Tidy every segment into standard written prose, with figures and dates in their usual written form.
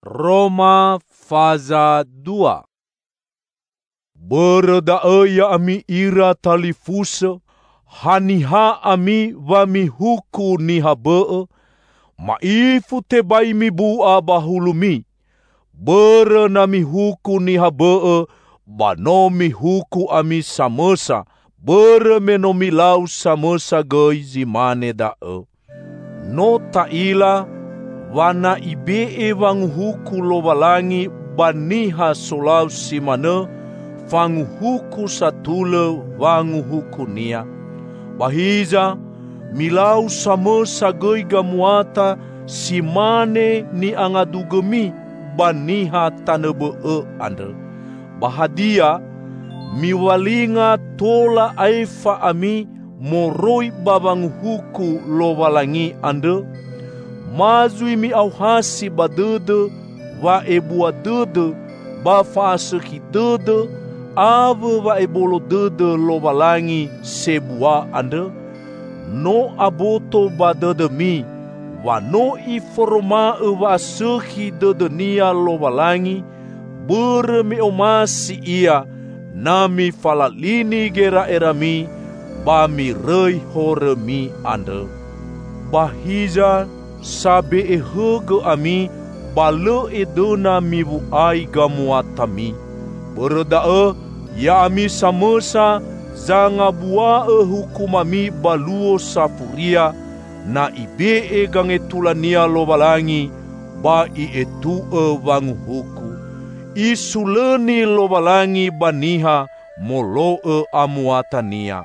Roma faza 2. Berdaaya ami ira talifusa, haniha ami wami huku ni habee, maifu tebai mi bua bahulumi. Berenami huku ni habee, banomi huku ami samesa, beremenomi lau samesa gei zimane dae. No taila, wana ibee wangu huku lowalangi baniha solau simane, vangu huku satule wangu huku nia. Bahiza, milau samesa gei gamuata simane ni angadugemi baniha tanebee ande. Bahadia, miwalinga tola aifa ami moroi babang huku lowalangi ande, mazui mi auhasi badede, wa ebua dede, ba faaseki dede, ave wa ebolo dede lowalangi sebua ande, no aboto badede mi, wa no iforoma wa aseki dede nia lowalangi, bere mi omasi ia, nami falalini gera erami, ba mi rei hore mi ande. Bahiza sabe ehege ami, bale edona mi buai gamuatami. Berdae ya ami samesa zanga buae hukumami baluo safuria, na ibee gangetulania lowalangi, ba ietue wangu huku. Isuleni lowalangi baniha moloe amuatania.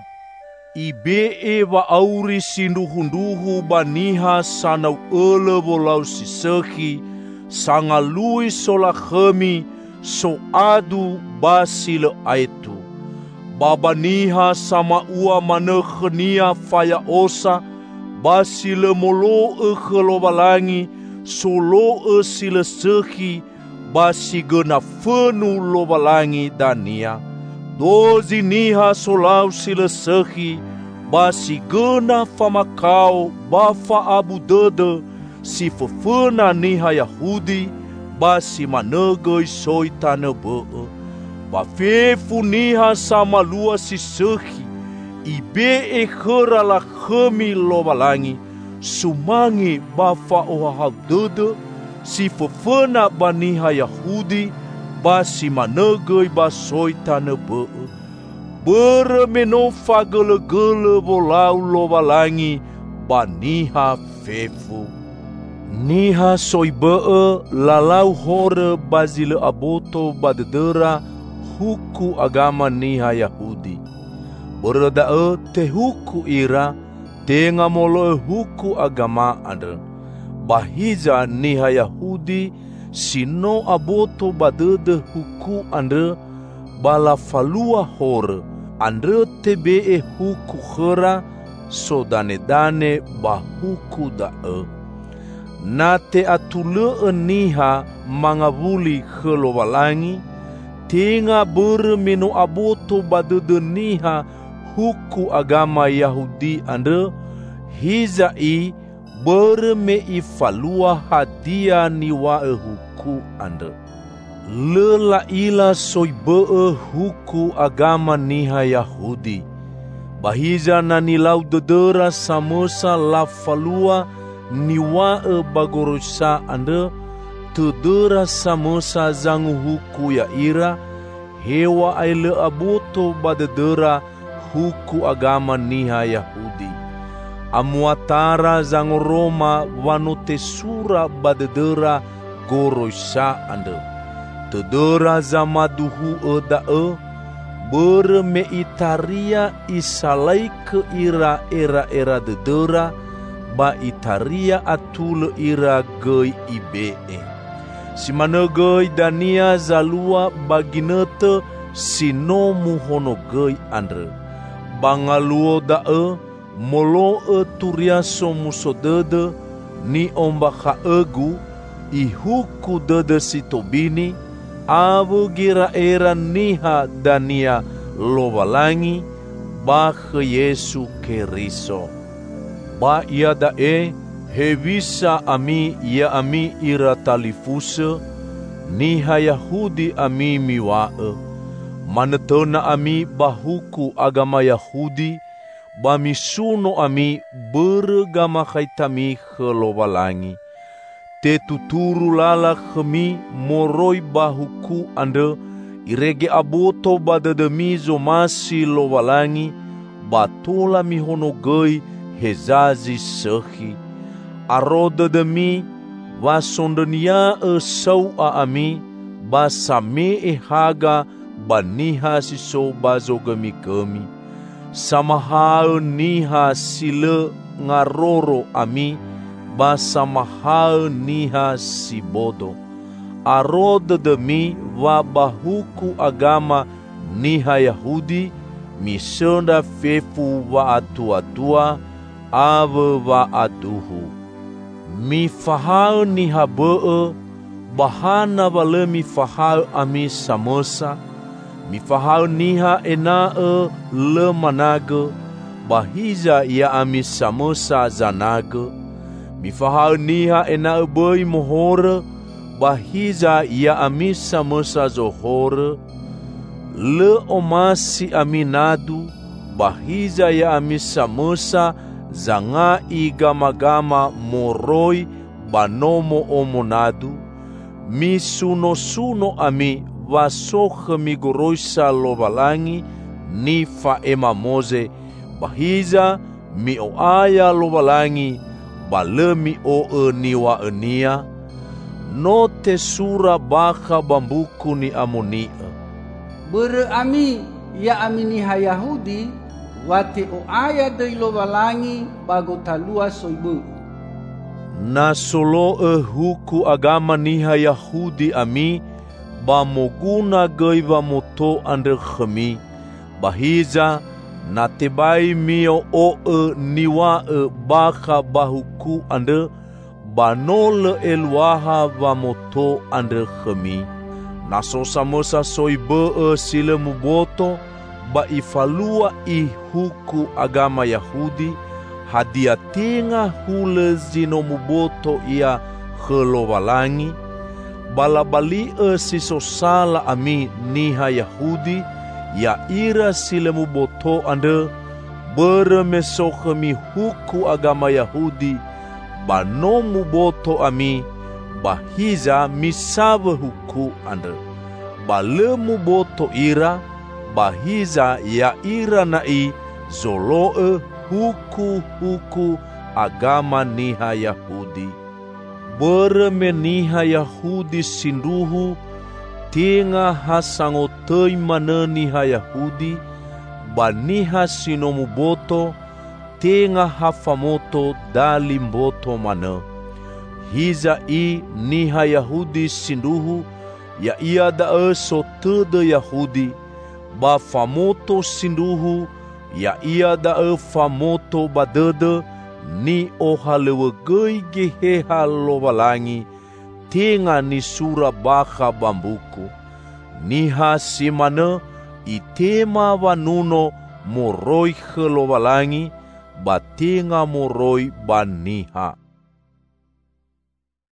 Ibee wa auri sinduhunduhu baniha sanau ele bolau siseki, sangalui solahemi so adu basile aitu. Babaniha sama ua manekhenia faya osa, basile moloe kelowalangi, soloe sile seki, basi gena fenu lowalangi dania. Dozi niha solau sile sehi, basi gena famakau bafa abu dede, si fefena niha Yahudi, basi manegei soitane bee. Bafefu niha sama lua si sehi, ibee khera la khemi lowalangi, sumangi bafa ohahau dede, si fefena baniha Yahudi, basi manegei basoitane bee. Beremeno fagele-gele bolau lowalangi baniha fefu. Niha soibee lalau hore bazile aboto badedera huku agama niha Yahudi. Berdae te huku ira, tenga moloe huku agama ande. Bahiza niha Yahudi, sino aboto badede huku ande, bala falua hore, ande tebee huku khera, so dane-dane bahuku dae. Na te atule niha mangavuli kelowalangi, tenga beremeno aboto badede niha huku agama Yahudi ande, hizai bereme ifalua hadia ni wae huku ande. Lela ila soibee huku agama niha Yahudi. Bahiza na nilau dedera samesa la falua ni wae bagorosa ande, tedera samesa zangu huku ya ira, hewa aile aboto badedera huku agama niha Yahudi. Amuatara zango Roma wanotesura badedera gorosa ande. Tedera zamaduhu edae, bereme itaria isalai ke ira era dedera, ba itaria atule ira gei ibee. Simane gei dania zalua baginete sino muhono gei andre. Bangaluo dae, moloe turiaso musodede, ni ombaka egu, ihuku dede sitobini, awu gira era niha dania lowalangi, ba ke Yesu Keriso. Ba ia dae, Hevisa ami ya ami ira talifuse, niha Yahudi ami miwae. Manetona ami bahuku agama Yahudi, bamisuno ami beragama kaitami helowalangi. Te tuturu lala kami moroi bahuku ande, irege aboto badademi zomasi lowalangi, batola mihonogei hezazi sehi. Aroda demi wasondenia esau ami, basame haga baniha siso bazogami kami. Samahal niha sile ngaroro ami, basamahal niha sibodo. Aroda demi wabahuku agama niha Yahudi, misenda fefu wa atua-tua, ave wa aduhu. Mi fahal niha bee, bahana wale mi fahal ami samesa, mi fahal niha enae le manage, bahiza ya ami samesa zanage. Mi fahal niha enae boi mohore, bahiza ya ami samesa zohore. Le omasi ami nadu, bahiza ya ami samesa zanga igama-gama moroi banomo omonadu. Mi suno-suno ami wasohe migoroisa lowalangi ni faema moze, bahiza mi oaya lowalangi bale mi oe niwa enia. No te sura baka bambuku ni amonia. Bere ami ya ami niha Yahudi, wate o aya dei lowalangi bago talua soibu. Na solo huku agama niha Yahudi ami, bamoguna gaiva moto ande khami, bahiza na tebai mio o niwa baka bahuku ande, banole elwaha va moto ande khami. Na sosamosa soibe sile muboto, ba ifalua i huku agama Yahudi, hadia tenga hule zino muboto ia helowalangi, balabali siso sala ami niha Yahudi, ya ira sile muboto ande, beremesoke mi huku agama Yahudi, bano muboto ami, bahiza misave huku ande. Bale muboto ira, bahiza ya ira nai zoloe huku agama niha Yahudi. Bereme niha Yahudi sinduhu, tenga hasangotei mana niha Yahudi, baniha sinomuboto, tenga hafamoto dalimboto mana. Hiza i niha Yahudi sinduhu, ya ia dae sotede Yahudi, ba famoto sinduhu, ya ia dae famoto badede, ni ohalewegei geheha lowalangi, tenga ni sura baka bambuku. Niha simane, itema wanuno moroi helowalangi, batenga moroi baniha.